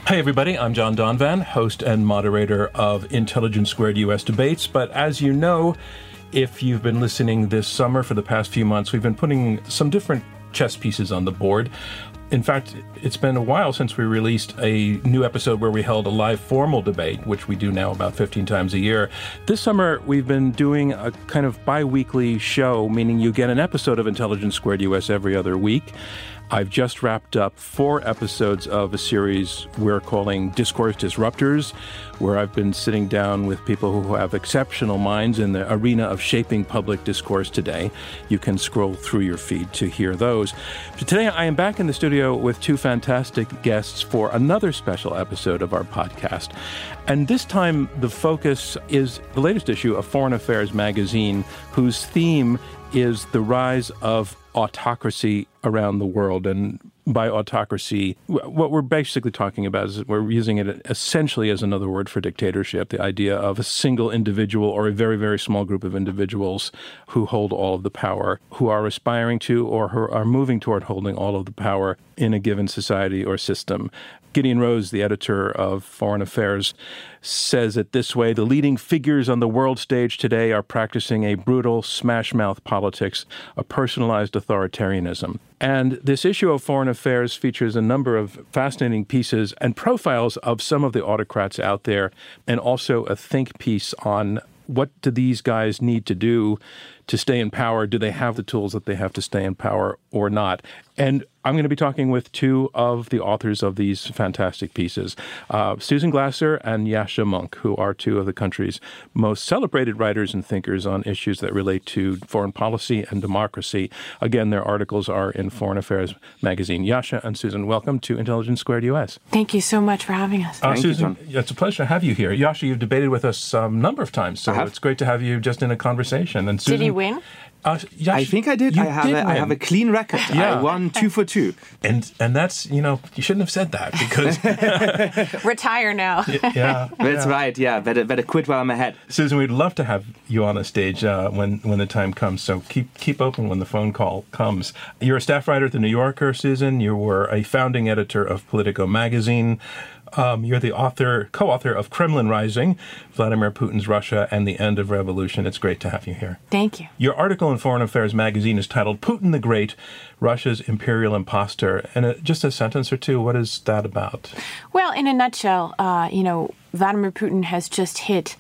Hey everybody, I'm John Donvan, host and moderator of Intelligence Squared US Debates. But as you know, if you've been listening this summer for the past few months, we've been putting some different chess pieces on the board. In fact, it's been a while since we released a new episode where we held a live formal debate, which we do now about 15 times a year. This summer, we've been doing a kind of bi-weekly show, meaning you get an episode of Intelligence Squared US every other week. I've just wrapped up 4 episodes of a series we're calling Discourse Disruptors, where I've been sitting down with people who have exceptional minds in the arena of shaping public discourse today. You can scroll through your feed to hear those. But today, I am back in the studio with 2 fantastic guests for another special episode of our podcast. And this time, the focus is the latest issue of Foreign Affairs magazine, whose theme is the rise of autocracy around the world. And by autocracy, what we're basically talking about is we're using it essentially as another word for dictatorship, the idea of a single individual or a very, very small group of individuals who hold all of the power, who are aspiring to or who are moving toward holding all of the power in a given society or system. Gideon Rose, the editor of Foreign Affairs, says it this way: the leading figures on the world stage today are practicing a brutal smash-mouth politics, a personalized authoritarianism. And this issue of Foreign Affairs features a number of fascinating pieces and profiles of some of the autocrats out there, and also a think piece on what do these guys need to do to stay in power? Do they have the tools that they have to stay in power or not? And I'm going to be talking with 2 of the authors of these fantastic pieces, Susan Glasser and Yascha Mounk, who are 2 of the country's most celebrated writers and thinkers on issues that relate to foreign policy and democracy. Again, their articles are in Foreign Affairs magazine. Yascha and Susan, welcome to Intelligence Squared US. Thank you so much for having us. Thank Susan, you, John. it's a pleasure to have you here. Yascha, you've debated with us a number of times, so it's great to have you just in a conversation. And Susan, did he win? Yascha, I think I did. I have a clean record. Yeah. I won 2 for 2. And that's, you shouldn't have said that because... Retire now. Yeah. That's right. Yeah, better quit while I'm ahead. Susan, we'd love to have you on a stage when the time comes, so keep open when the phone call comes. You're a staff writer at The New Yorker, Susan. You were a founding editor of Politico magazine. You're the co-author of Kremlin Rising, Vladimir Putin's Russia and the End of Revolution. It's great to have you here. Thank you. Your article in Foreign Affairs magazine is titled Putin the Great, Russia's Imperial Imposter. And just a sentence or 2, what is that about? Well, in a nutshell, Vladimir Putin has just hit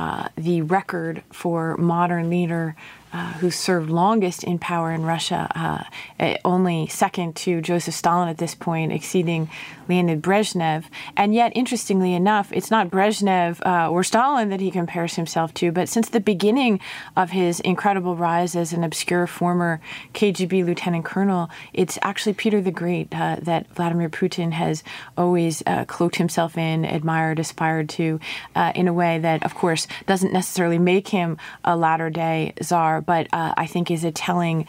the record for modern leader who served longest in power in Russia, only second to Joseph Stalin at this point, exceeding Leonid Brezhnev. And yet, interestingly enough, it's not Brezhnev or Stalin that he compares himself to, but since the beginning of his incredible rise as an obscure former KGB lieutenant colonel, it's actually Peter the Great that Vladimir Putin has always cloaked himself in, admired, aspired to, in a way that, of course, doesn't necessarily make him a latter-day czar, but I think is a telling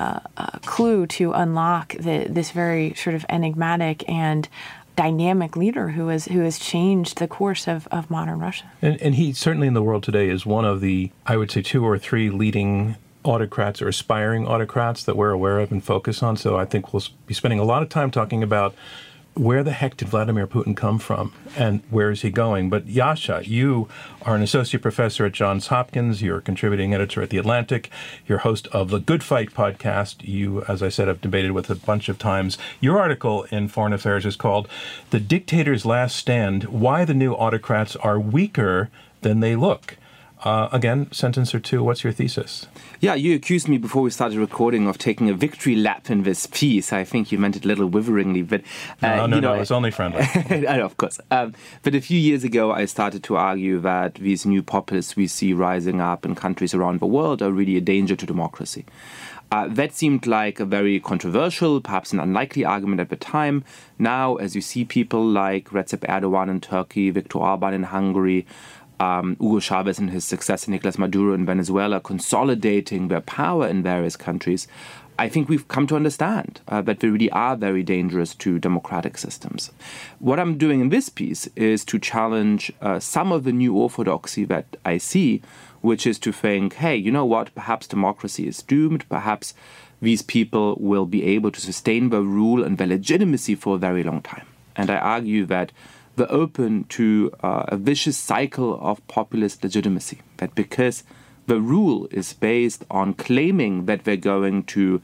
clue to unlock this very sort of enigmatic and dynamic leader who has changed the course of modern Russia. And he certainly in the world today is one of the, I would say, 2 or 3 leading autocrats or aspiring autocrats that we're aware of and focus on. So I think we'll be spending a lot of time talking about where the heck did Vladimir Putin come from and where is he going? But Yascha, you are an associate professor at Johns Hopkins. You're a contributing editor at The Atlantic. You're host of the Good Fight podcast. You, as I said, have debated with a bunch of times. Your article in Foreign Affairs is called The Dictator's Last Stand, Why the New Autocrats Are Weaker Than They Look. Again, sentence or 2, what's your thesis? Yeah, you accused me before we started recording of taking a victory lap in this piece. I think you meant it a little witheringly, but... No, it's only friendly. I know, of course. But a few years ago, I started to argue that these new populists we see rising up in countries around the world are really a danger to democracy. That seemed like a very controversial, perhaps an unlikely argument at the time. Now, as you see people like Recep Erdogan in Turkey, Viktor Orban in Hungary, Hugo Chavez and his successor Nicolas Maduro in Venezuela consolidating their power in various countries, I think we've come to understand that they really are very dangerous to democratic systems. What I'm doing in this piece is to challenge some of the new orthodoxy that I see, which is to think, hey, you know what, perhaps democracy is doomed, perhaps these people will be able to sustain their rule and their legitimacy for a very long time. And I argue that they're open to a vicious cycle of populist legitimacy. That because the rule is based on claiming that they're going to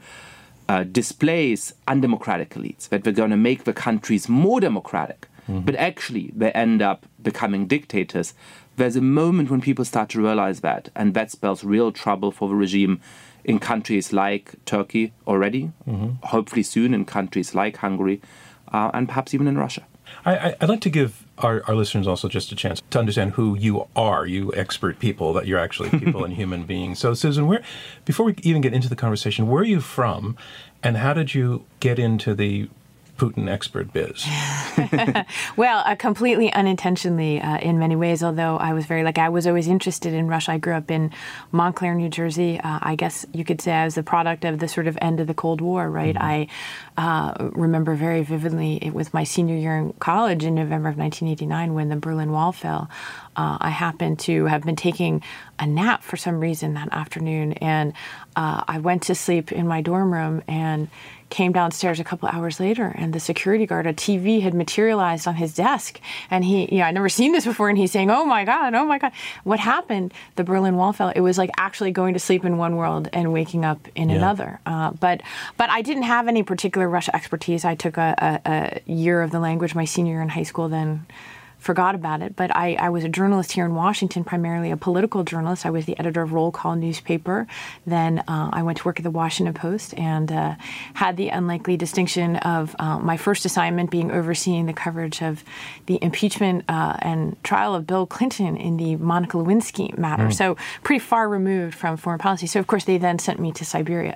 displace undemocratic elites, that they're going to make the countries more democratic, but actually they end up becoming dictators. There's a moment when people start to realize that, and that spells real trouble for the regime in countries like Turkey already, hopefully soon in countries like Hungary, and perhaps even in Russia. I'd like to give our listeners also just a chance to understand who you are, you expert people, that you're actually people and human beings. So, Susan, before we even get into the conversation, where are you from, and how did you get into the Putin expert biz? Well, completely unintentionally in many ways, although I was very lucky. I was always interested in Russia. I grew up in Montclair, New Jersey. I guess you could say I was the product of the sort of end of the Cold War, right? I remember very vividly it was my senior year in college in November of 1989 when the Berlin Wall fell. I happened to have been taking a nap for some reason that afternoon, and I went to sleep in my dorm room and came downstairs a couple hours later, and the security guard, a TV had materialized on his desk, and I'd never seen this before, and he's saying, oh my God, what happened? The Berlin Wall fell. It was like actually going to sleep in one world and waking up in another. But I didn't have any particular Russia expertise. I took a year of the language my senior year in high school, then forgot about it. But I was a journalist here in Washington, primarily a political journalist. I was the editor of Roll Call newspaper. Then I went to work at the Washington Post and had the unlikely distinction of my first assignment being overseeing the coverage of the impeachment and trial of Bill Clinton in the Monica Lewinsky matter. So pretty far removed from foreign policy. So, of course, they then sent me to Siberia.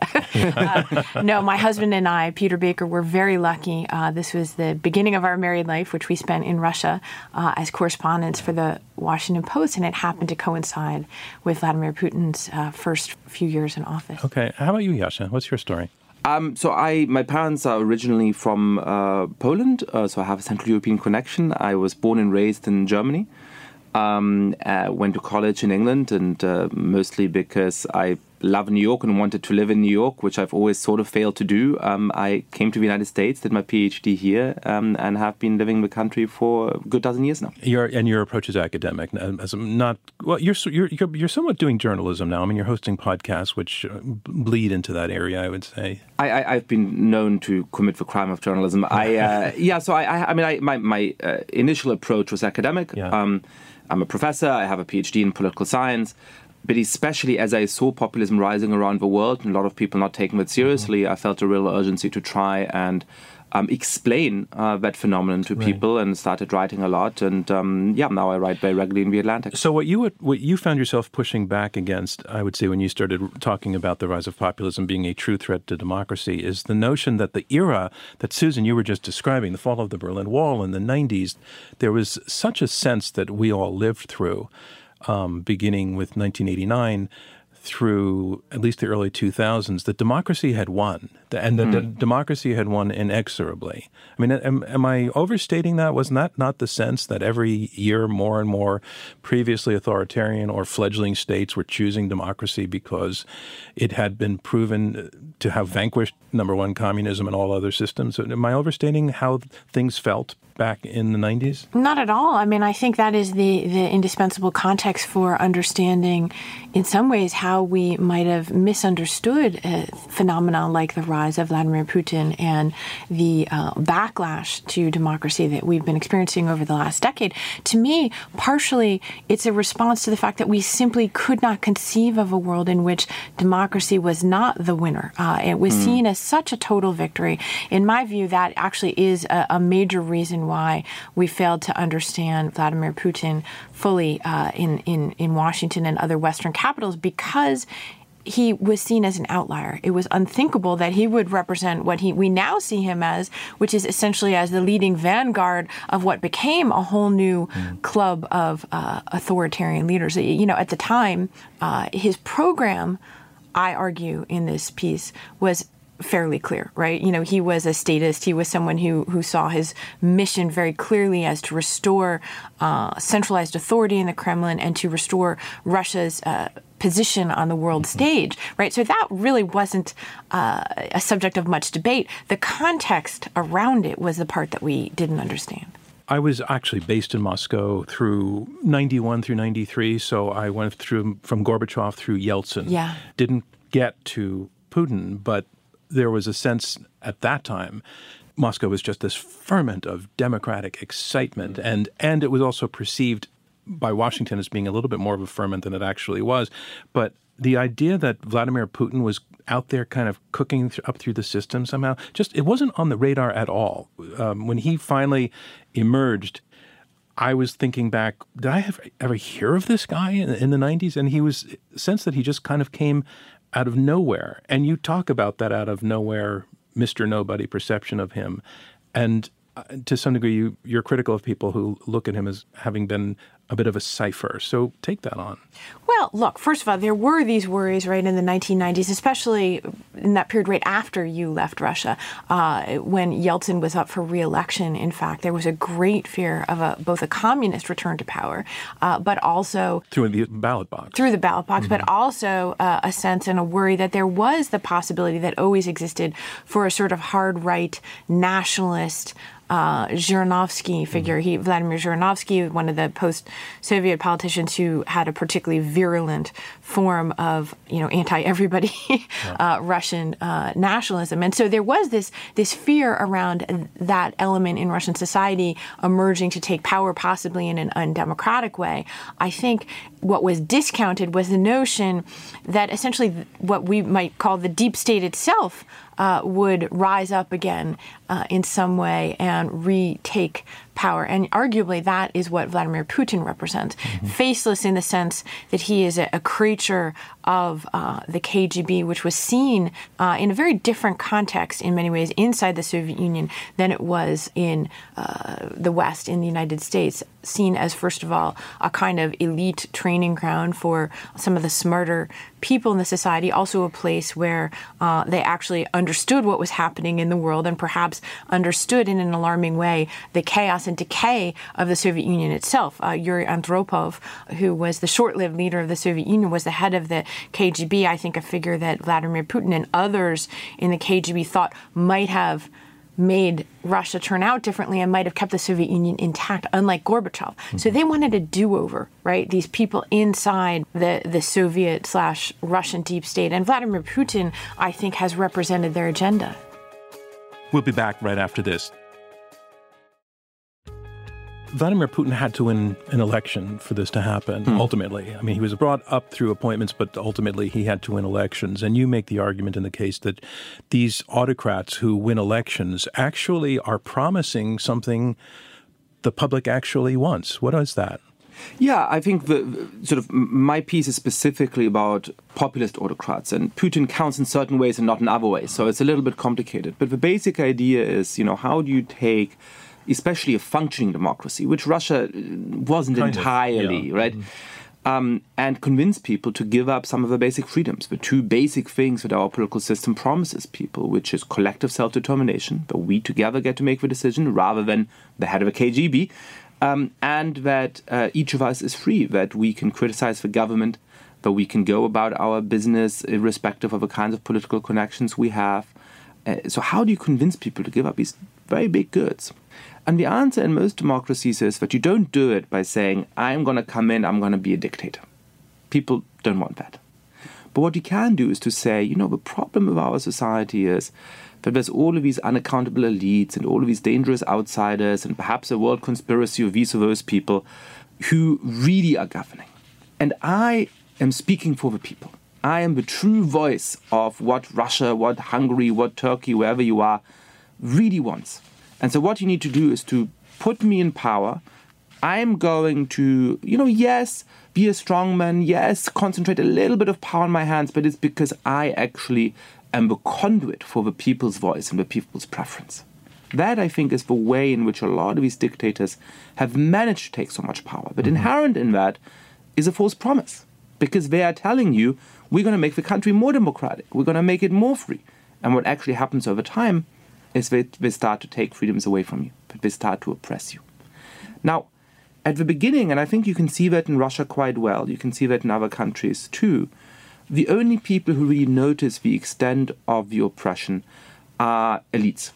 No, my husband and I, Peter Baker, were very lucky. This was the beginning of our married life, which we spent in Russia as correspondents for the Washington Post, and it happened to coincide with Vladimir Putin's first few years in office. Okay. How about you, Yasha? What's your story? My parents are originally from Poland, so I have a Central European connection. I was born and raised in Germany. Went to college in England, and mostly because I love New York and wanted to live in New York, which I've always sort of failed to do. I came to the United States, did my PhD here, and have been living in the country for a good dozen years now. Your approach is academic. You're somewhat doing journalism now. I mean, you're hosting podcasts which bleed into that area, I would say. I've been known to commit the crime of journalism. My initial approach was academic. Yeah. I'm a professor. I have a PhD in political science. But especially as I saw populism rising around the world and a lot of people not taking it seriously, I felt a real urgency to try and explain that phenomenon to people, and started writing a lot. And now I write very regularly in The Atlantic. So what you found yourself pushing back against, I would say, when you started talking about the rise of populism being a true threat to democracy, is the notion that the era that, Susan, you were just describing, the fall of the Berlin Wall in the 90s, there was such a sense that we all lived through, beginning with 1989 through at least the early 2000s, that democracy had won, and that democracy had won inexorably. I mean, am I overstating that? Wasn't that not the sense that every year more and more previously authoritarian or fledgling states were choosing democracy because it had been proven to have vanquished, number one, communism and all other systems? Am I overstating how things felt back in the 90s? Not at all. I mean, I think that is the indispensable context for understanding, in some ways, how we might have misunderstood a phenomenon like the rise of Vladimir Putin and the backlash to democracy that we've been experiencing over the last decade. To me, partially, it's a response to the fact that we simply could not conceive of a world in which democracy was not the winner. It was seen as such a total victory. In my view, that actually is a major reason why we failed to understand Vladimir Putin fully in Washington and other Western capitals, because he was seen as an outlier. It was unthinkable that he would represent what we now see him as, which is essentially as the leading vanguard of what became a whole new club of authoritarian leaders. At the time, his program, I argue in this piece, was fairly clear, right? He was a statist. He was someone who saw his mission very clearly as to restore centralized authority in the Kremlin and to restore Russia's position on the world stage, right? So that really wasn't a subject of much debate. The context around it was the part that we didn't understand. I was actually based in Moscow through 91 through 93, so I went through from Gorbachev through Yeltsin. Yeah. Didn't get to Putin, but there was a sense at that time Moscow was just this ferment of democratic excitement, and it was also perceived by Washington as being a little bit more of a ferment than it actually was. But the idea that Vladimir Putin was out there kind of cooking up through the system somehow, it wasn't on the radar at all. When he finally emerged, I was thinking back, did I ever hear of this guy in the 90s? And he was sense that he just kind of came out of nowhere. And you talk about that out of nowhere, Mr. Nobody perception of him. And to some degree, you're critical of people who look at him as having been a bit of a cipher. So take that on. Well, look, first of all, there were these worries, right, in the 1990s, especially in that period right after you left Russia, when Yeltsin was up for re-election. In fact, there was a great fear of both a communist return to power, but also through the ballot box. But also a sense and a worry that there was the possibility that always existed for a sort of hard right nationalist Zhirinovsky figure. Vladimir Zhirinovsky, one of the post-Soviet politicians who had a particularly virulent form of, anti-everybody Russian nationalism. And so there was this fear around that element in Russian society emerging to take power possibly in an undemocratic way. I think what was discounted was the notion that essentially what we might call the deep state itself would rise up again in some way and retake power. And arguably that is what Vladimir Putin represents. Mm-hmm. Faceless in the sense that he is a creature of the KGB, which was seen in a very different context in many ways inside the Soviet Union than it was in the West, in the United States, seen as, first of all, a kind of elite training ground for some of the smarter people in the society, also a place where they actually understood what was happening in the world and perhaps understood in an alarming way the chaos and decay of the Soviet Union itself. Yuri Andropov, who was the short-lived leader of the Soviet Union, was the head of the KGB, I think a figure that Vladimir Putin and others in the KGB thought might have made Russia turn out differently and might have kept the Soviet Union intact, unlike Gorbachev. Mm-hmm. So they wanted a do-over, right? These people inside the Soviet/Russian deep state. And Vladimir Putin, I think, has represented their agenda. We'll be back right after this. Vladimir Putin had to win an election for this to happen, ultimately. I mean, he was brought up through appointments, but ultimately he had to win elections. And you make the argument in the case that these autocrats who win elections actually are promising something the public actually wants. What is that? Yeah, I think my piece is specifically about populist autocrats, and Putin counts in certain ways and not in other ways. So it's a little bit complicated. But the basic idea is, how do you take especially a functioning democracy, which Russia wasn't entirely, right? Mm-hmm. And convince people to give up some of the basic freedoms, the two basic things that our political system promises people, which is collective self-determination, that we together get to make the decision rather than the head of a KGB, and that each of us is free, that we can criticize the government, that we can go about our business irrespective of the kinds of political connections we have. So how do you convince people to give up these very big goods? And the answer in most democracies is that you don't do it by saying, I'm going to come in, I'm going to be a dictator. People don't want that. But what you can do is to say, the problem of our society is that there's all of these unaccountable elites and all of these dangerous outsiders and perhaps a world conspiracy of these or those people who really are governing. And I am speaking for the people. I am the true voice of what Russia, what Hungary, what Turkey, wherever you are, really wants. And so what you need to do is to put me in power. I'm going to, yes, be a strongman, yes, concentrate a little bit of power in my hands, but it's because I actually am the conduit for the people's voice and the people's preference. That, I think, is the way in which a lot of these dictators have managed to take so much power. But inherent in that is a false promise, because they are telling you, we're going to make the country more democratic, we're going to make it more free. And what actually happens over time is they start to take freedoms away from you. They start to oppress you. Now, at the beginning, and I think you can see that in Russia quite well, you can see that in other countries too, the only people who really notice the extent of the oppression are elites.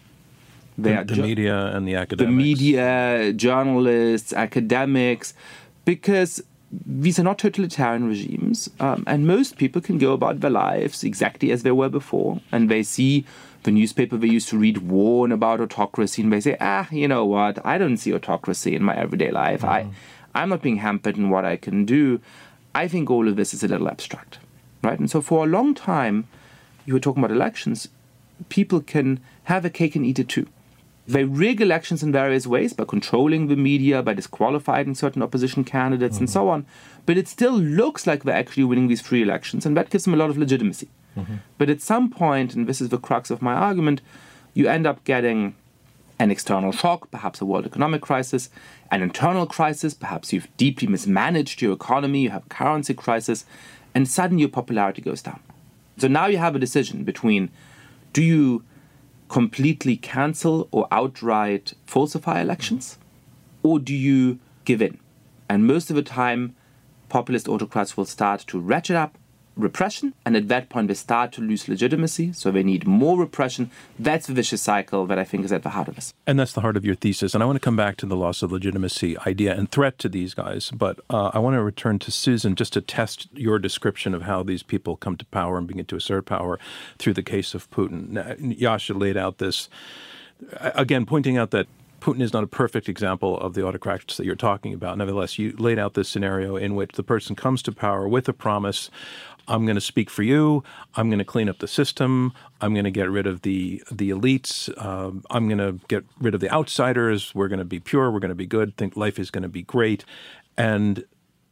The media and the academics. The media, journalists, academics, because these are not totalitarian regimes, and most people can go about their lives exactly as they were before, and they see the newspaper they used to read warn about autocracy, and they say, you know what, I don't see autocracy in my everyday life. Mm-hmm. I'm not being hampered in what I can do. I think all of this is a little abstract, right? And so for a long time, you were talking about elections, people can have a cake and eat it too. They rig elections in various ways by controlling the media, by disqualifying certain opposition candidates, and so on. But it still looks like they're actually winning these free elections, and that gives them a lot of legitimacy. Mm-hmm. But at some point, and this is the crux of my argument, you end up getting an external shock, perhaps a world economic crisis, an internal crisis, perhaps you've deeply mismanaged your economy, you have a currency crisis, and suddenly your popularity goes down. So now you have a decision between, do you completely cancel or outright falsify elections, or do you give in? And most of the time, populist autocrats will start to ratchet up repression, and at that point they start to lose legitimacy, so they need more repression. That's the vicious cycle that I think is at the heart of this. And that's the heart of your thesis. And I want to come back to the loss of legitimacy idea and threat to these guys, but I want to return to Susan just to test your description of how these people come to power and begin to assert power through the case of Putin. Now, Yasha laid out this, again, pointing out that Putin is not a perfect example of the autocrats that you're talking about. Nevertheless, you laid out this scenario in which the person comes to power with a promise: I'm going to speak for you. I'm going to clean up the system. I'm going to get rid of the elites. I'm going to get rid of the outsiders. We're going to be pure. We're going to be good. Think life is going to be great. And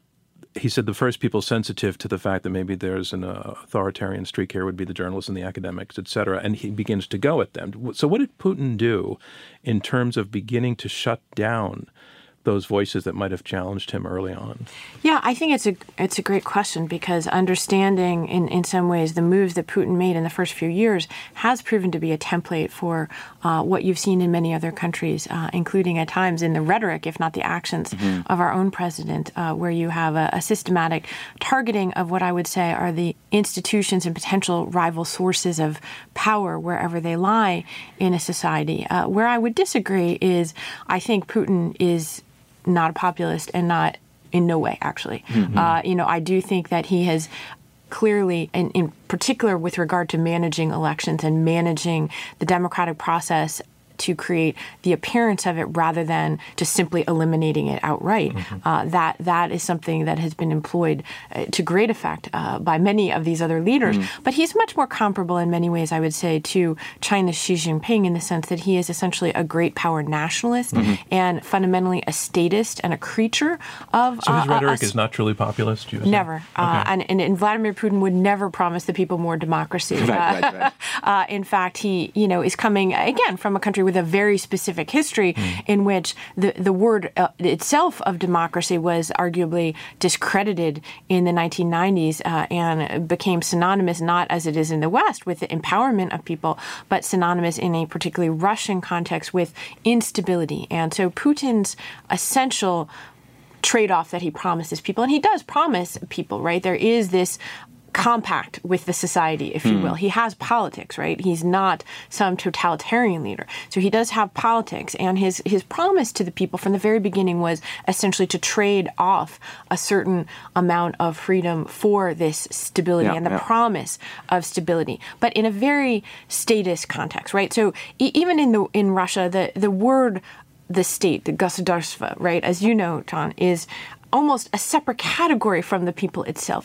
he said the first people sensitive to the fact that maybe there's an authoritarian streak here would be the journalists and the academics, et cetera. And he begins to go at them. So what did Putin do in terms of beginning to shut down those voices that might have challenged him early on? Yeah, I think it's a great question, because understanding in some ways the moves that Putin made in the first few years has proven to be a template for what you've seen in many other countries, including at times in the rhetoric, if not the actions, of our own president, where you have a systematic targeting of what I would say are the institutions and potential rival sources of power wherever they lie in a society. Where I would disagree is I think Putin is not a populist, and not in no way, actually. Mm-hmm. I do think that he has clearly, and in particular with regard to managing elections and managing the democratic process to create the appearance of it rather than just simply eliminating it outright. Mm-hmm. That is something that has been employed to great effect by many of these other leaders. Mm-hmm. But he's much more comparable in many ways, I would say, to China's Xi Jinping, in the sense that he is essentially a great power nationalist, mm-hmm. and fundamentally a statist and a creature of... So his rhetoric is not truly populist? Never. Okay. And Vladimir Putin would never promise the people more democracy. Right. In fact, he is coming, again, from a country with a very specific history in which the word itself of democracy was arguably discredited in the 1990s and became synonymous, not as it is in the West with the empowerment of people, but synonymous in a particularly Russian context with instability. And so Putin's essential trade-off that he promises people, and he does promise people, right? There is this compact with the society, if you will. He has politics, right? He's not some totalitarian leader. So he does have politics, and his promise to the people from the very beginning was essentially to trade off a certain amount of freedom for this stability and the promise of stability, but in a very statist context, right? So even in Russia, the word, the state, the государство, right, as you know, John, is almost a separate category from the people itself.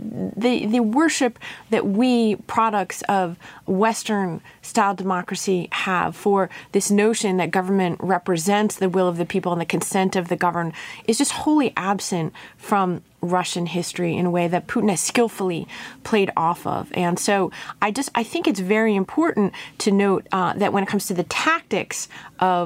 The worship that we, products of Western-style democracy, have for this notion that government represents the will of the people and the consent of the governed is just wholly absent from Russian history in a way that Putin has skillfully played off of. And so I think it's very important to note that when it comes to the tactics of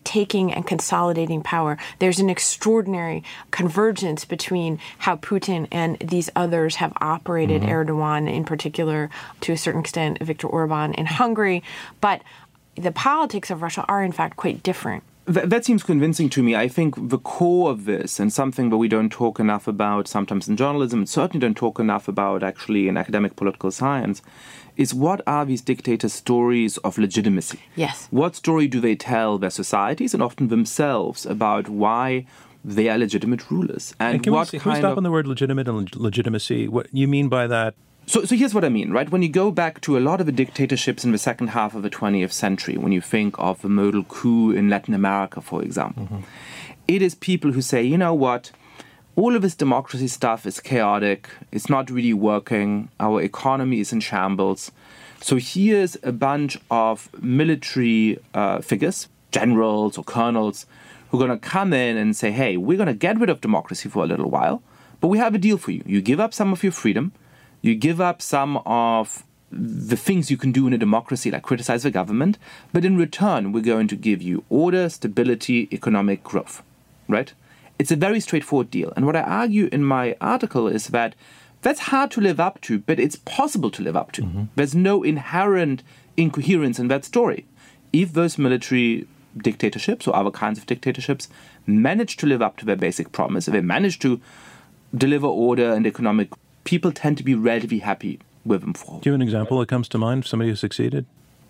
taking and consolidating power. There's an extraordinary convergence between how Putin and these others have operated, Erdogan in particular, to a certain extent, Viktor Orban in Hungary. But the politics of Russia are, in fact, quite different. That seems convincing to me. I think the core of this, and something that we don't talk enough about sometimes in journalism, and certainly don't talk enough about actually in academic political science, is what are these dictators' stories of legitimacy? Yes. What story do they tell their societies and often themselves about why they are legitimate rulers? And can we stop on the word legitimate and legitimacy? What you mean by that? So here's what I mean, right? When you go back to a lot of the dictatorships in the second half of the 20th century, when you think of the modal coup in Latin America, for example, it is people who say, you know what, all of this democracy stuff is chaotic, it's not really working, our economy is in shambles. So here's a bunch of military figures, generals or colonels, who are going to come in and say, hey, we're going to get rid of democracy for a little while, but we have a deal for you. You give up some of your freedom. You give up some of the things you can do in a democracy, like criticize the government, but in return, we're going to give you order, stability, economic growth, right? It's a very straightforward deal. And what I argue in my article is that that's hard to live up to, but it's possible to live up to. There's no inherent incoherence in that story. If those military dictatorships or other kinds of dictatorships manage to live up to their basic promise, if they manage to deliver order and economic, people tend to be relatively happy with them. Do you have an example that comes to mind, somebody who succeeded?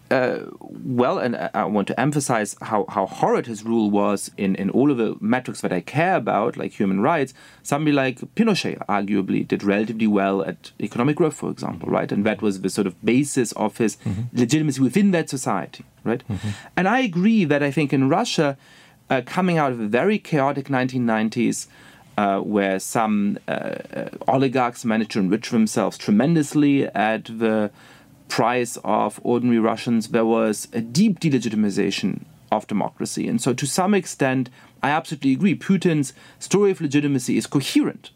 Well, and I want to emphasize how horrid his rule was in all of the metrics that I care about, like human rights. Somebody like Pinochet arguably did relatively well at economic growth, for example, right? And that was the sort of basis of his legitimacy within that society, right? And I agree that I think in Russia, coming out of a very chaotic 1990s, where some oligarchs managed to enrich themselves tremendously at the price of ordinary Russians, there was a deep delegitimization of democracy. And so to some extent, I absolutely agree. Putin's story of legitimacy is coherent.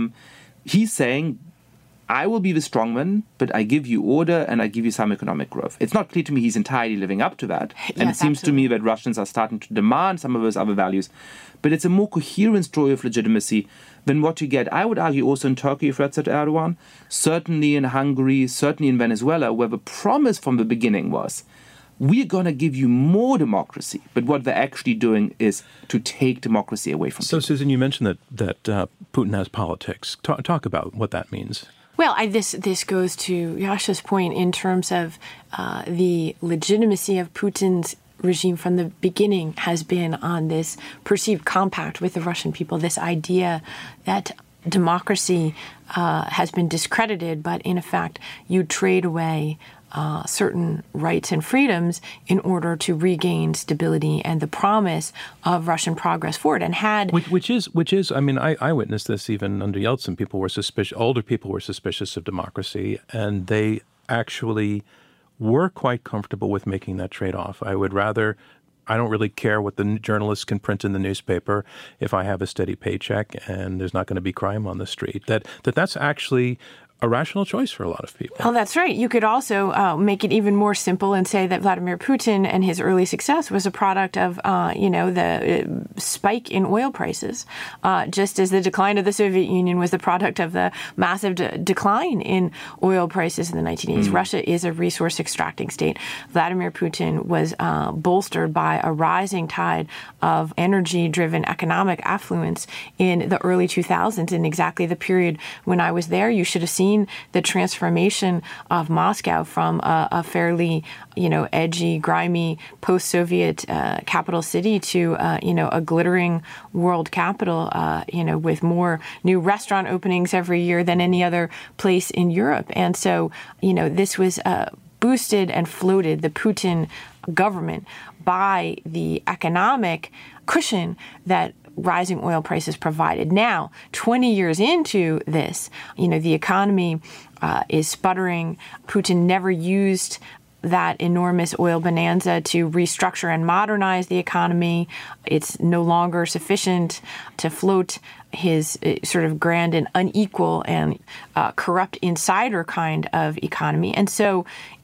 He's saying, I will be the strongman, but I give you order and I give you some economic growth. It's not clear to me he's entirely living up to that. And it seems to me that Russians are starting to demand some of those other values. But it's a more coherent story of legitimacy than what you get, I would argue, also in Turkey, if that's at Erdogan, certainly in Hungary, certainly in Venezuela, where the promise from the beginning was, we're going to give you more democracy. But what they're actually doing is to take democracy away from people. So, Susan, you mentioned that Putin has politics. Talk about what that means. Well, this goes to Yasha's point in terms of the legitimacy of Putin's regime from the beginning has been on this perceived compact with the Russian people, this idea that democracy has been discredited, but in effect you trade away certain rights and freedoms in order to regain stability and the promise of Russian progress forward. And which is, I mean, I witnessed this even under Yeltsin. People were suspicious. Older people were suspicious of democracy, and they actually were quite comfortable with making that trade-off. I don't really care what the journalists can print in the newspaper if I have a steady paycheck and there's not going to be crime on the street. That's actually a rational choice for a lot of people. Oh, that's right. You could also make it even more simple and say that Vladimir Putin and his early success was a product of, the spike in oil prices, just as the decline of the Soviet Union was the product of the massive decline in oil prices in the 1980s. Russia is a resource extracting state. Vladimir Putin was bolstered by a rising tide of energy-driven economic affluence in the early 2000s, in exactly the period when I was there. You should have seen the transformation of Moscow from a fairly, edgy, grimy, post-Soviet capital city to, a glittering world capital, with more new restaurant openings every year than any other place in Europe. And so, this was boosted and floated, the Putin government, by the economic cushion that rising oil prices provided. Now, 20 years into this, the economy is sputtering. Putin never used that enormous oil bonanza to restructure and modernize the economy. It's no longer sufficient to float his sort of grand and unequal and corrupt insider kind of economy. And so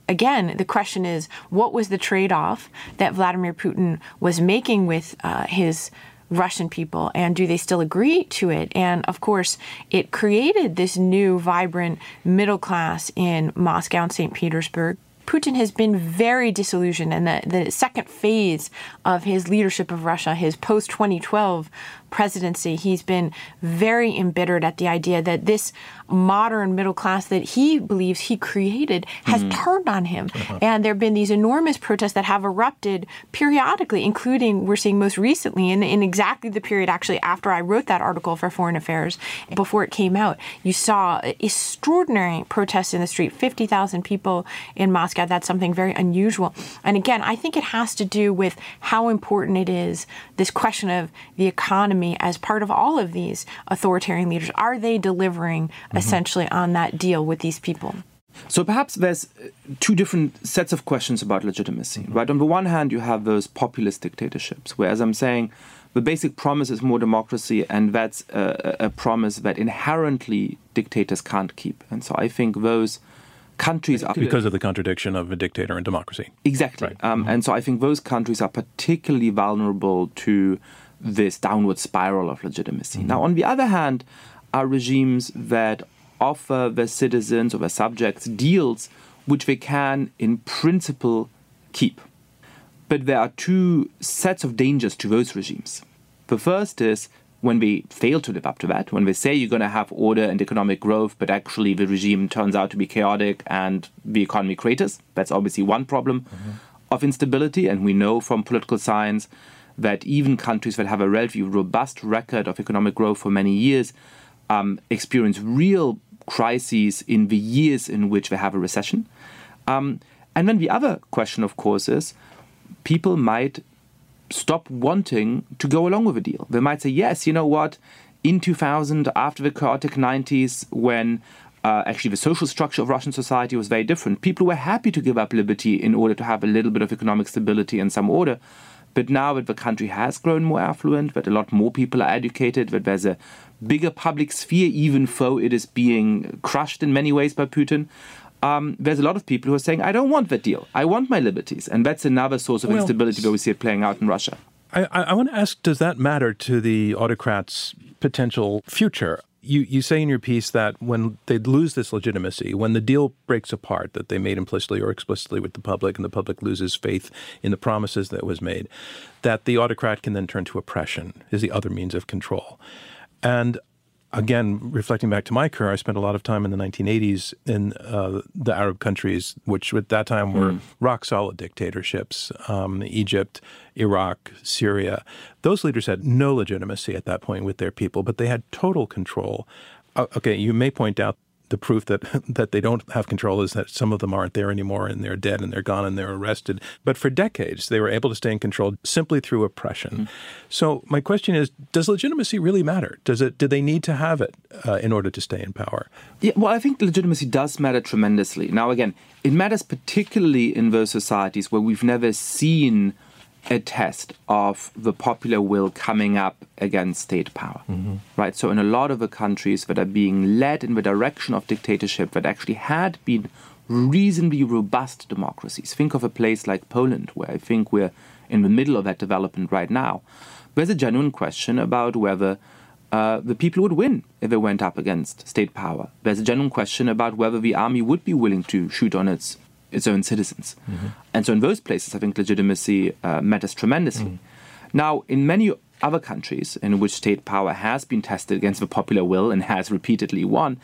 again, the question is, what was the trade-off that Vladimir Putin was making with his Russian people, and do they still agree to it? And of course, it created this new, vibrant middle class in Moscow and St. Petersburg. Putin has been very disillusioned, and the second phase of his leadership of Russia, his post-2012 presidency, he's been very embittered at the idea that this modern middle class that he believes he created has turned on him. And there have been these enormous protests that have erupted periodically, including we're seeing most recently in exactly the period actually after I wrote that article for Foreign Affairs, before it came out. You saw extraordinary protests in the street, 50,000 people in Moscow. That's something very unusual. And again, I think it has to do with how important it is, this question of the economy as part of all of these authoritarian leaders. Are they delivering essentially on that deal with these people? So perhaps there's two different sets of questions about legitimacy, right? On the one hand, you have those populist dictatorships, where, as I'm saying, the basic promise is more democracy, and that's a promise that inherently dictators can't keep. And so I think those countries are... Because of the contradiction of a dictator and democracy. Exactly. Right. And so I think those countries are particularly vulnerable to this downward spiral of legitimacy. Now, on the other hand, are regimes that offer their citizens or their subjects deals which they can, in principle, keep. But there are two sets of dangers to those regimes. The first is when they fail to live up to that, when they say you're going to have order and economic growth, but actually the regime turns out to be chaotic and the economy craters. That's obviously one problem of instability, and we know from political science that even countries that have a relatively robust record of economic growth for many years experience real crises in the years in which they have a recession. And then the other question, of course, is people might stop wanting to go along with a deal. They might say, yes, you know what, in 2000, after the chaotic 90s, when actually the social structure of Russian society was very different, people were happy to give up liberty in order to have a little bit of economic stability and some order. But now that the country has grown more affluent, that a lot more people are educated, that there's a bigger public sphere, even though it is being crushed in many ways by Putin, there's a lot of people who are saying, I don't want that deal. I want my liberties. And that's another source of instability where we see it playing out in Russia. I want to ask, does that matter to the autocrats' potential future? You say in your piece that when they lose this legitimacy, when the deal breaks apart that they made implicitly or explicitly with the public, and the public loses faith in the promises that was made, that the autocrat can then turn to oppression as the other means of control. And again, reflecting back to my career, I spent a lot of time in the 1980s in the Arab countries, which at that time were rock-solid dictatorships, Egypt, Iraq, Syria. Those leaders had no legitimacy at that point with their people, but they had total control. Okay, you may point out the proof that they don't have control is that some of them aren't there anymore, and they're dead, and they're gone, and they're arrested. But for decades, they were able to stay in control simply through oppression. So my question is, does legitimacy really matter? Do they need to have it in order to stay in power? Yeah, well, I think legitimacy does matter tremendously. Now, again, it matters particularly in those societies where we've never seen a test of the popular will coming up against state power, right? So in a lot of the countries that are being led in the direction of dictatorship that actually had been reasonably robust democracies, think of a place like Poland, where I think we're in the middle of that development right now, there's a genuine question about whether the people would win if they went up against state power. There's a genuine question about whether the army would be willing to shoot on its own citizens. And so in those places, I think legitimacy matters tremendously. Now, in many other countries in which state power has been tested against the popular will and has repeatedly won,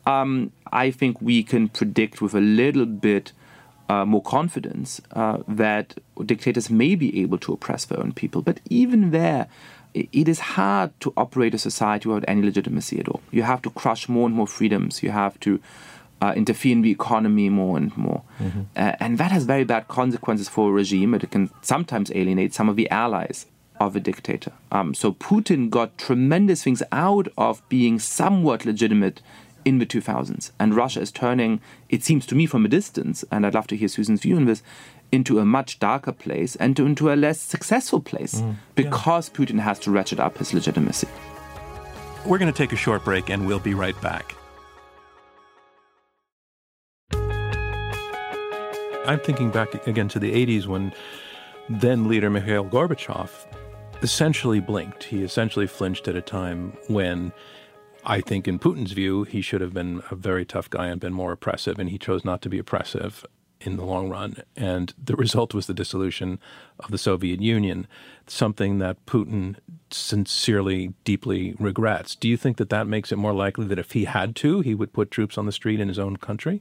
I think we can predict with a little bit more confidence that dictators may be able to oppress their own people. But even there, it is hard to operate a society without any legitimacy at all. You have to crush more and more freedoms. You have to interfere in the economy more and more. And that has very bad consequences for a regime. It can sometimes alienate some of the allies of a dictator. So Putin got tremendous things out of being somewhat legitimate in the 2000s. And Russia is turning, it seems to me from a distance, and I'd love to hear Susan's view on this, into a much darker place and into a less successful place because Putin has to ratchet up his legitimacy. We're going to take a short break, and we'll be right back. I'm thinking back again to the 80s when then leader Mikhail Gorbachev essentially blinked. He essentially flinched at a time when I think in Putin's view, he should have been a very tough guy and been more oppressive, and he chose not to be oppressive in the long run. And the result was the dissolution of the Soviet Union, something that Putin sincerely, deeply regrets. Do you think that that makes it more likely that if he had to, he would put troops on the street in his own country?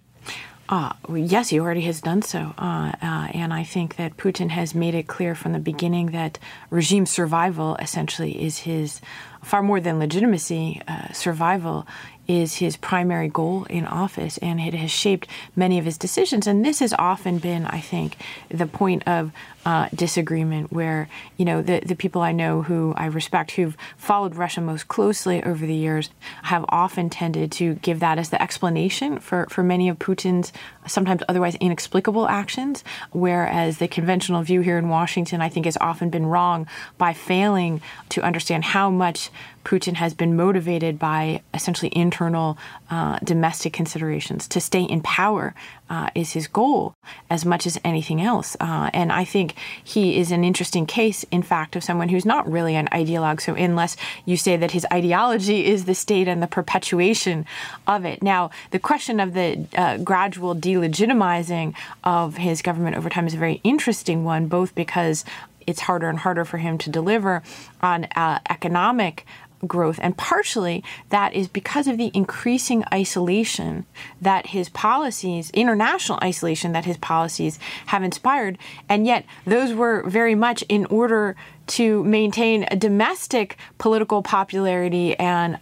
Yes, he already has done so. And I think that Putin has made it clear from the beginning that regime survival essentially is his, far more than legitimacy, survival is his primary goal in office, and it has shaped many of his decisions. And this has often been, I think, the point of disagreement where, you know, the people I know who I respect who've followed Russia most closely over the years have often tended to give that as the explanation for many of Putin's sometimes otherwise inexplicable actions, whereas the conventional view here in Washington, I think, has often been wrong by failing to understand how much Putin has been motivated by essentially internal domestic considerations. To stay in power is his goal as much as anything else. And I think he is an interesting case, in fact, of someone who's not really an ideologue. So unless you say that his ideology is the state and the perpetuation of it. Now, the question of the gradual delegitimizing of his government over time is a very interesting one, both because it's harder and harder for him to deliver on economic growth. And partially that is because of the increasing isolation that his policies, international isolation that his policies have inspired. And yet those were very much in order to maintain a domestic political popularity and,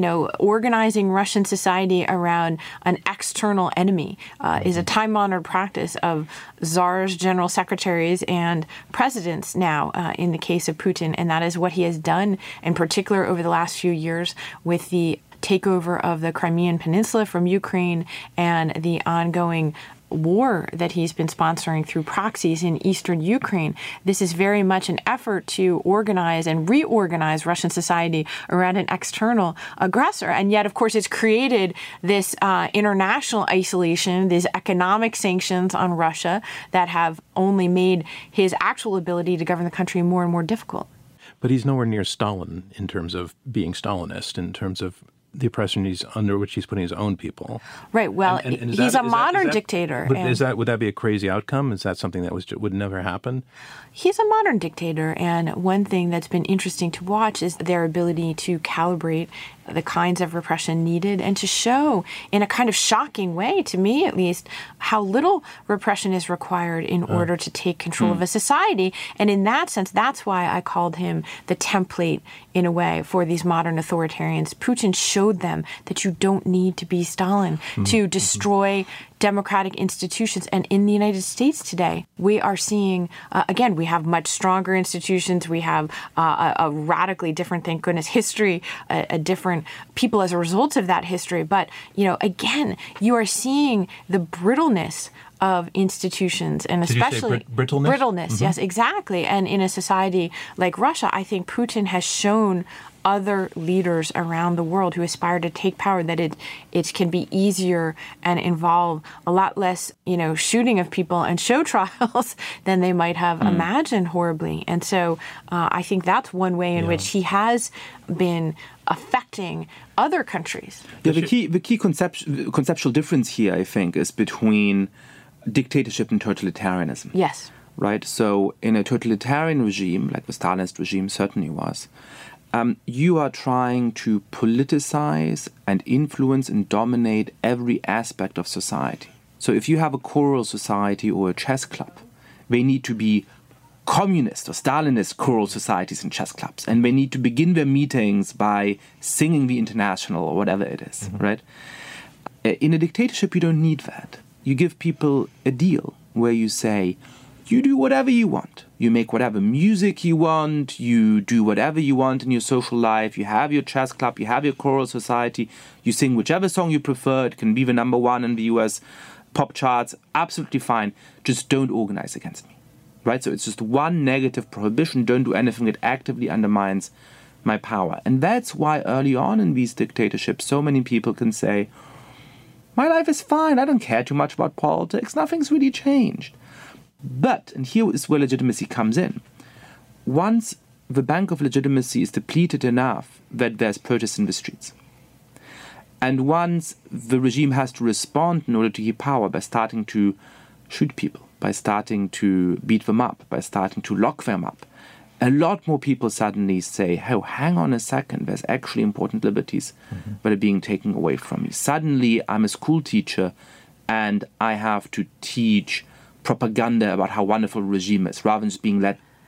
organizing Russian society around an external enemy is a time-honored practice of czars, general secretaries, and presidents now in the case of Putin. And that is what he has done, in particular over the last few years with the takeover of the Crimean Peninsula from Ukraine and the ongoing war that he's been sponsoring through proxies in eastern Ukraine. This is very much an effort to organize and reorganize Russian society around an external aggressor. And yet, of course, it's created this international isolation, these economic sanctions on Russia that have only made his actual ability to govern the country more and more difficult. But he's nowhere near Stalin in terms of being Stalinist, in terms of the oppression under which he's putting his own people. Right. Well, and he's a modern dictator. But would that be a crazy outcome? Is that something that would never happen? He's a modern dictator, and one thing that's been interesting to watch is their ability to calibrate the kinds of repression needed and to show in a kind of shocking way, to me at least, how little repression is required in order to take control of a society. And in that sense, that's why I called him the template, in a way, for these modern authoritarians. Putin showed them that you don't need to be Stalin to destroy democratic institutions. And in the United States today, we are seeing, again, we have much stronger institutions. We have a radically different, thank goodness, history, a different people as a result of that history. But, again, you are seeing the brittleness of institutions, and especially brittleness? Brittleness, yes, exactly. And in a society like Russia, I think Putin has shown other leaders around the world who aspire to take power that it can be easier and involve a lot less, shooting of people and show trials than they might have imagined horribly. And so I think that's one way in which he has been affecting other countries. Yeah, the key conceptual difference here, I think, is between dictatorship and totalitarianism. Yes. Right? So in a totalitarian regime, like the Stalinist regime certainly was, you are trying to politicize and influence and dominate every aspect of society. So if you have a choral society or a chess club, they need to be communist or Stalinist choral societies and chess clubs. And they need to begin their meetings by singing the International or whatever it is, right? In a dictatorship, you don't need that. You give people a deal where you say, you do whatever you want. You make whatever music you want. You do whatever you want in your social life. You have your chess club. You have your choral society. You sing whichever song you prefer. It can be the number one in the US pop charts. Absolutely fine. Just don't organize against me. Right? So it's just one negative prohibition. Don't do anything that actively undermines my power. And that's why early on in these dictatorships, so many people can say, My life is fine. I don't care too much about politics. Nothing's really changed. But, and here is where legitimacy comes in, once the bank of legitimacy is depleted enough that there's protests in the streets, and once the regime has to respond in order to keep power by starting to shoot people, by starting to beat them up, by starting to lock them up, a lot more people suddenly say, oh, hang on a second, there's actually important liberties that are being taken away from me. Suddenly, I'm a school teacher and I have to teach propaganda about how wonderful the regime is, rather than just being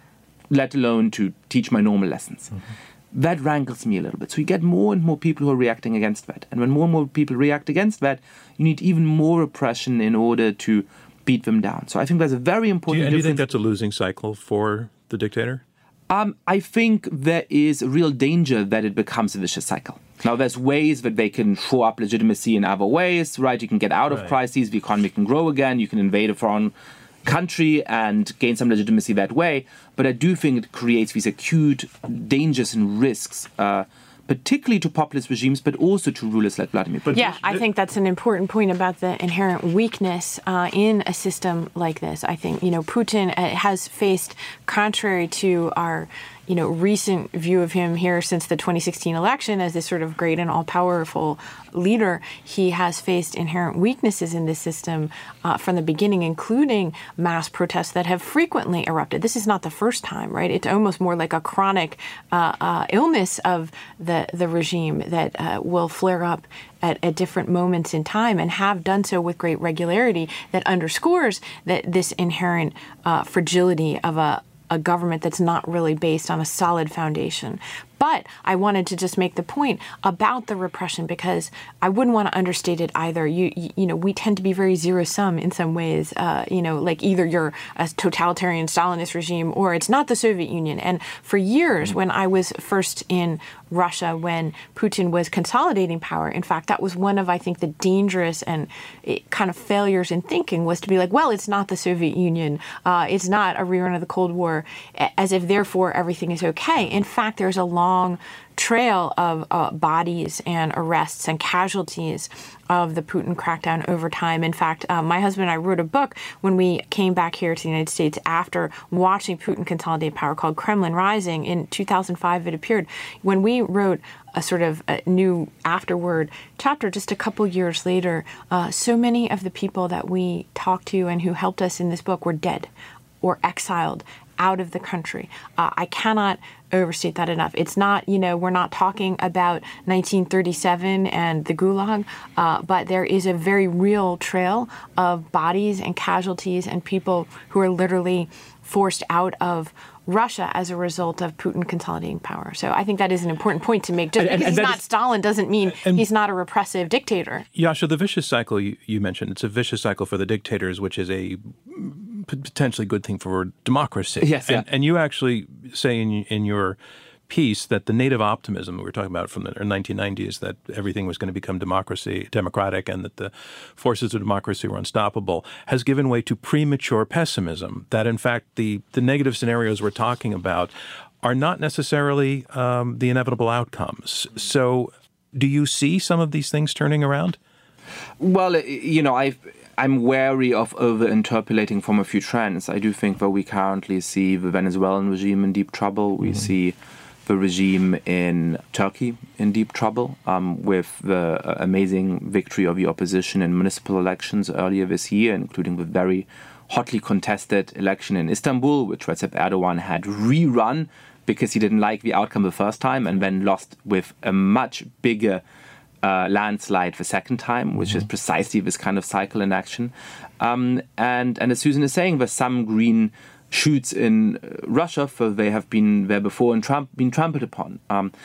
let alone to teach my normal lessons. That rankles me a little bit. So you get more and more people who are reacting against that. And when more and more people react against that, you need even more repression in order to beat them down. So I think there's a very important difference. Do you think that's a losing cycle for the dictator? I think there is a real danger that it becomes a vicious cycle. Now, there's ways that they can show up legitimacy in other ways, right? You can get out of crises, the economy can grow again, you can invade a foreign country and gain some legitimacy that way. But I do think it creates these acute dangers and risks, particularly to populist regimes, but also to rulers like Vladimir Putin. Yeah, I think that's an important point about the inherent weakness in a system like this. I think, Putin has faced, contrary to our recent view of him here since the 2016 election as this sort of great and all-powerful leader, he has faced inherent weaknesses in this system from the beginning, including mass protests that have frequently erupted. This is not the first time, right? It's almost more like a chronic illness of the regime that will flare up at different moments in time and have done so with great regularity that underscores that this inherent fragility of a government that's not really based on a solid foundation. But I wanted to just make the point about the repression because I wouldn't want to understate it either. We tend to be very zero-sum in some ways. Like either you're a totalitarian Stalinist regime or it's not the Soviet Union. And for years, when I was first in Russia, when Putin was consolidating power, in fact, that was one of, I think, the dangerous and kind of failures in thinking was to be like, well, it's not the Soviet Union. It's not a rerun of the Cold War, as if, therefore, everything is okay. In fact, there's a long trail of bodies and arrests and casualties of the Putin crackdown over time. In fact, my husband and I wrote a book when we came back here to the United States after watching Putin consolidate power called Kremlin Rising. In 2005, it appeared. When we wrote a sort of a new afterword chapter just a couple years later, so many of the people that we talked to and who helped us in this book were dead or exiled out of the country. I cannot overstate that enough. It's not, we're not talking about 1937 and the Gulag, but there is a very real trail of bodies and casualties and people who are literally forced out of Russia as a result of Putin consolidating power. So I think that is an important point to make. Just because he's not Stalin doesn't mean he's not a repressive dictator. Yascha, the vicious cycle you mentioned, it's a vicious cycle for the dictators, which is a potentially good thing for democracy. Yes, yeah. And you actually say in your piece that the native optimism we were talking about from the 1990s, that everything was going to become democratic, and that the forces of democracy were unstoppable, has given way to premature pessimism, that in fact the negative scenarios we're talking about are not necessarily the inevitable outcomes. So do you see some of these things turning around? Well, I'm wary of over-interpolating from a few trends. I do think that we currently see the Venezuelan regime in deep trouble. We see the regime in Turkey in deep trouble with the amazing victory of the opposition in municipal elections earlier this year, including the very hotly contested election in Istanbul, which Recep Erdogan had rerun because he didn't like the outcome the first time and then lost with a much bigger landslide the second time, which is precisely this kind of cycle in action. And as Susan is saying, there's some green shoots in Russia, for they have been there before and been trampled upon.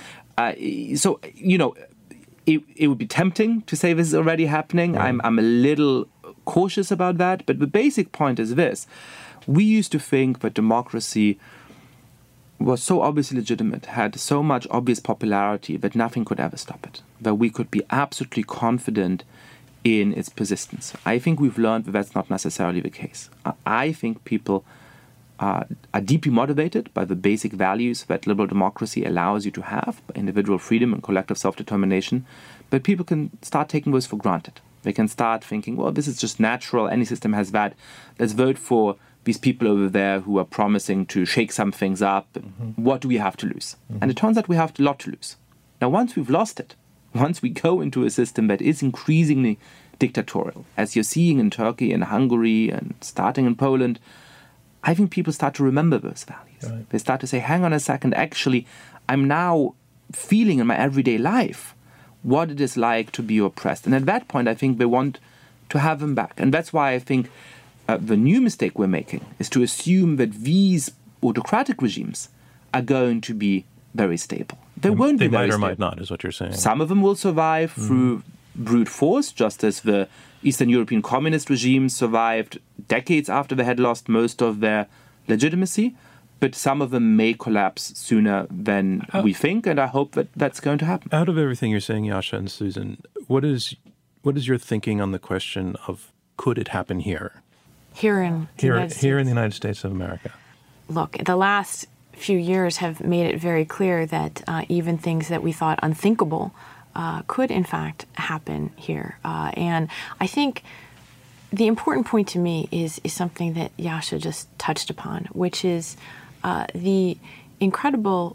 So, it would be tempting to say this is already happening. Yeah. I'm a little cautious about that. But the basic point is this. We used to think that democracy was so obviously legitimate, had so much obvious popularity that nothing could ever stop it, that we could be absolutely confident in its persistence. I think we've learned that that's not necessarily the case. I think people are deeply motivated by the basic values that liberal democracy allows you to have, individual freedom and collective self-determination, but people can start taking those for granted. They can start thinking, well, this is just natural. Any system has that. Let's vote for these people over there who are promising to shake some things up. What do we have to lose? And it turns out we have a lot to lose. Now, once we've lost it, once we go into a system that is increasingly dictatorial, as you're seeing in Turkey and Hungary and starting in Poland, I think people start to remember those values. Right. They start to say, hang on a second, actually, I'm now feeling in my everyday life what it is like to be oppressed. And at that point, I think they want to have them back. And that's why I think the new mistake we're making is to assume that these autocratic regimes are going to be very stable. They won't be very stable. They might or might not, is what you're saying. Some of them will survive through brute force, just as the Eastern European communist regimes survived decades after they had lost most of their legitimacy. But some of them may collapse sooner than we think, and I hope that that's going to happen. Out of everything you're saying, Jascha and Susan, what is your thinking on the question of could it happen here? Here in the United States of America. Look, the last few years have made it very clear that even things that we thought unthinkable could, in fact, happen here. And I think the important point to me is something that Jascha just touched upon, which is the incredible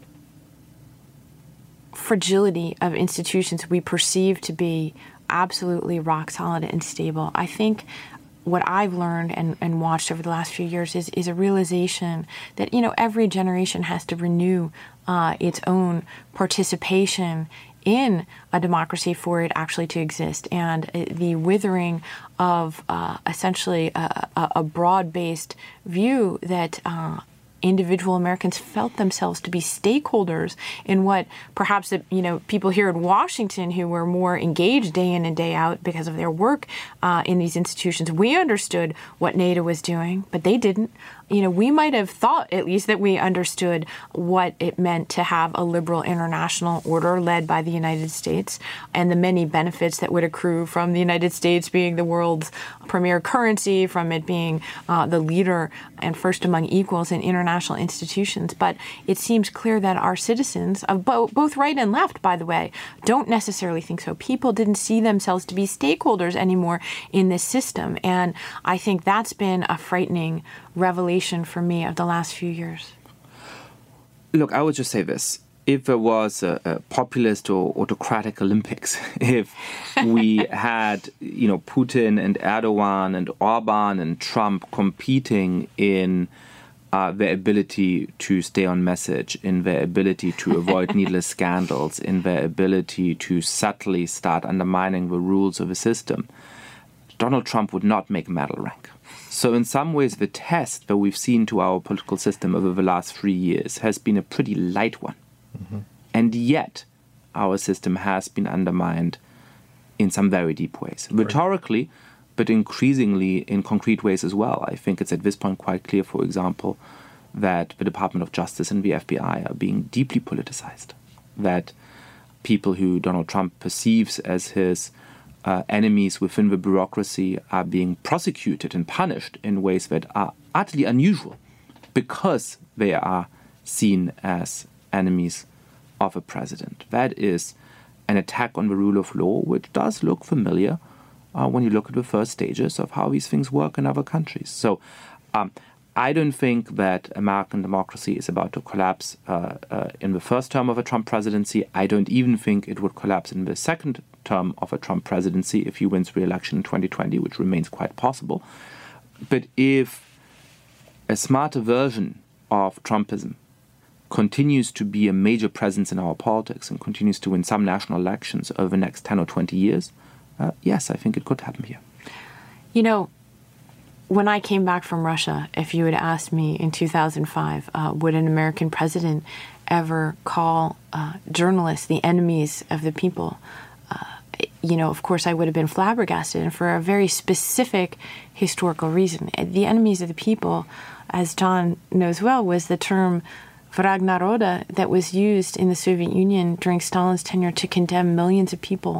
fragility of institutions we perceive to be absolutely rock solid and stable. I think what I've learned and watched over the last few years is a realization that, every generation has to renew its own participation in a democracy for it actually to exist. And the withering of essentially a broad-based view that individual Americans felt themselves to be stakeholders in what perhaps people here in Washington who were more engaged day in and day out because of their work in these institutions. We understood what NATO was doing, but they didn't. We might have thought at least that we understood what it meant to have a liberal international order led by the United States and the many benefits that would accrue from the United States being the world's premier currency, from it being the leader and first among equals in international institutions. But it seems clear that our citizens, of both right and left, by the way, don't necessarily think so. People didn't see themselves to be stakeholders anymore in this system. And I think that's been a frightening revelation for me of the last few years. Look, I would just say this. If there was a populist or autocratic Olympics, if we had, Putin and Erdogan and Orban and Trump competing in their ability to stay on message, in their ability to avoid needless scandals, in their ability to subtly start undermining the rules of the system, Donald Trump would not make medal rank. So in some ways, the test that we've seen to our political system over the last 3 years has been a pretty light one. Mm-hmm. And yet, our system has been undermined in some very deep ways. Right. Rhetorically, but increasingly in concrete ways as well. I think it's at this point quite clear, for example, that the Department of Justice and the FBI are being deeply politicized. That people who Donald Trump perceives as his enemies within the bureaucracy are being prosecuted and punished in ways that are utterly unusual because they are seen as enemies of a president. That is an attack on the rule of law, which does look familiar when you look at the first stages of how these things work in other countries. So I don't think that American democracy is about to collapse in the first term of a Trump presidency. I don't even think it would collapse in the second term of a Trump presidency if he wins re-election in 2020, which remains quite possible. But if a smarter version of Trumpism continues to be a major presence in our politics and continues to win some national elections over the next 10 or 20 years, yes, I think it could happen here. When I came back from Russia, if you had asked me in 2005, would an American president ever call journalists the enemies of the people? Of course, I would have been flabbergasted, and for a very specific historical reason. The enemies of the people, as John knows well, was the term Vrag Naroda that was used in the Soviet Union during Stalin's tenure to condemn millions of people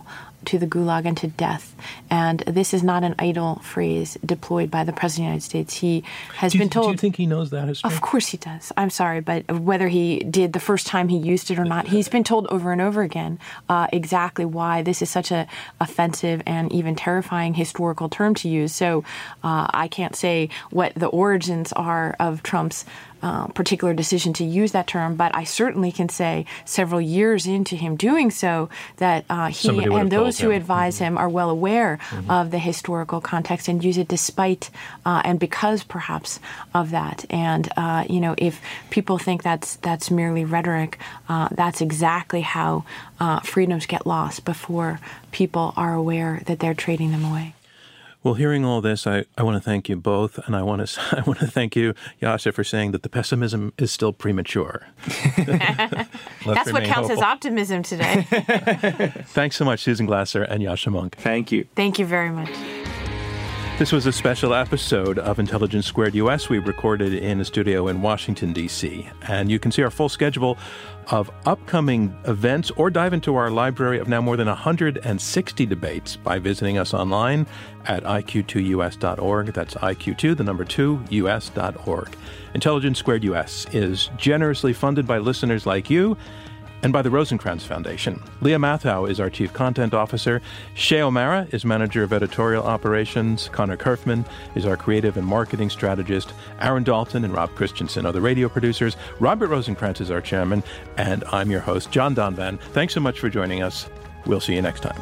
to the Gulag and to death. And this is not an idle phrase deployed by the President of the United States. He has been told... Do you think he knows that history? Of course he does. I'm sorry, but whether he did the first time he used it or not, he's been told over and over again exactly why this is such an offensive and even terrifying historical term to use. So I can't say what the origins are of Trump's particular decision to use that term, but I certainly can say several years into him doing so that he and those who advise him are well aware of the historical context and use it despite and because perhaps of that. And if people think that's merely rhetoric, that's exactly how freedoms get lost before people are aware that they're trading them away. Well, hearing all this, I want to thank you both, and I want to thank you, Yascha, for saying that the pessimism is still premature. That's what counts as optimism today. Thanks so much, Susan Glasser and Yascha Mounk. Thank you. Thank you very much. This was a special episode of Intelligence Squared US we recorded in a studio in Washington, D.C. And you can see our full schedule of upcoming events or dive into our library of now more than 160 debates by visiting us online at iq2us.org. That's IQ2, the number 2, us.org. Intelligence Squared US is generously funded by listeners like you and by the Rosencrantz Foundation. Leah Mathau is our Chief Content Officer. Shea O'Mara is Manager of Editorial Operations. Connor Kerfman is our Creative and Marketing Strategist. Aaron Dalton and Rob Christensen are the radio producers. Robert Rosencrantz is our Chairman. And I'm your host, John Donvan. Thanks so much for joining us. We'll see you next time.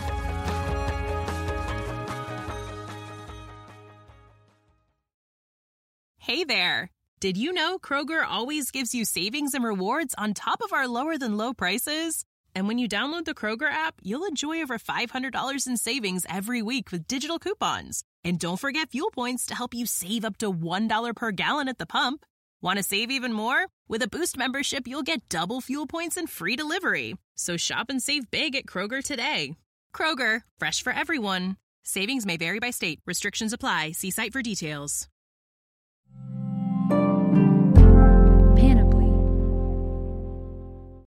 Hey there. Did you know Kroger always gives you savings and rewards on top of our lower-than-low prices? And when you download the Kroger app, you'll enjoy over $500 in savings every week with digital coupons. And don't forget fuel points to help you save up to $1 per gallon at the pump. Want to save even more? With a Boost membership, you'll get double fuel points and free delivery. So shop and save big at Kroger today. Kroger, fresh for everyone. Savings may vary by state. Restrictions apply. See site for details.